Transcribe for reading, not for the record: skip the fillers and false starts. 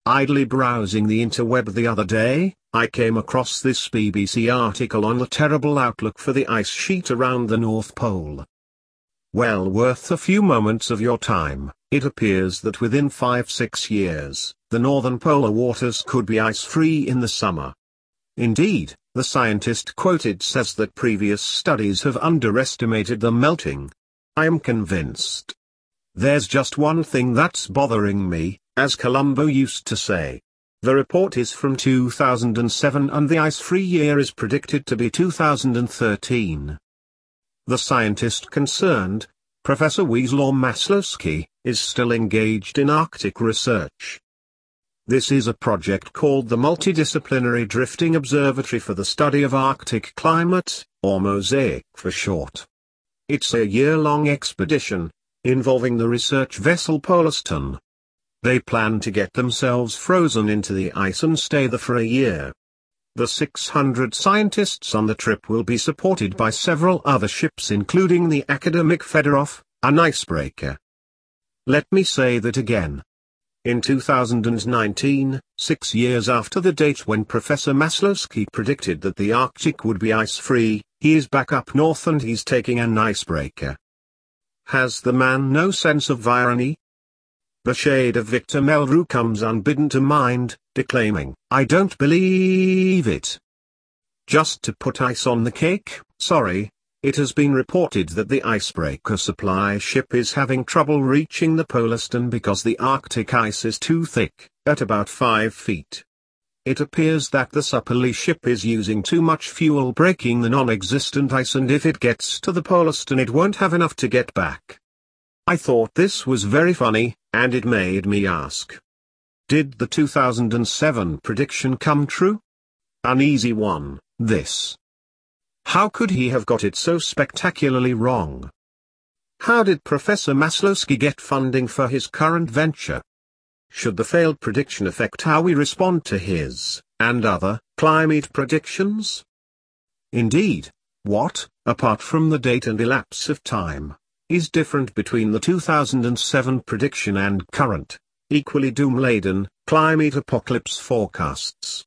Idly browsing the interweb the other day, I came across this BBC article on the terrible outlook for the ice sheet around the North Pole. Well worth a few moments of your time. It appears that within 5-6 years, the northern polar waters could be ice-free in the summer. Indeed, the scientist quoted says that previous studies have underestimated the melting. I am convinced. There's just one thing that's bothering me, as Columbo used to say. The report is from 2007 and the ice-free year is predicted to be 2013. The scientist concerned, Professor Wiesław Maslowski, is still engaged in Arctic research. This is a project called the Multidisciplinary Drifting Observatory for the Study of Arctic Climate, or MOSAIC for short. It's a year-long expedition, involving the research vessel Polarstern. They plan to get themselves frozen into the ice and stay there for a year. The 600 scientists on the trip will be supported by several other ships including the Akademik Fedorov, an icebreaker. Let me say that again. In 2019, 6 years after the date when Professor Maslowski predicted that the Arctic would be ice-free, he is back up north and he's taking an icebreaker. Has the man no sense of irony? The shade of Victor Meldrew comes unbidden to mind, declaiming, "I don't believe it." Just to put ice on the cake, sorry, it has been reported that the icebreaker supply ship is having trouble reaching the Polarstern because the Arctic ice is too thick, at about 5 feet. It appears that the supply ship is using too much fuel breaking the non-existent ice, and if it gets to the Polarstern it won't have enough to get back. I thought this was very funny, and it made me ask. Did the 2007 prediction come true? An easy one, this. How could he have got it so spectacularly wrong? How did Professor Maslowski get funding for his current venture? Should the failed prediction affect how we respond to his, and other, climate predictions? Indeed, what, apart from the date and elapse of time, is different between the 2007 prediction and current, equally doom-laden, climate apocalypse forecasts?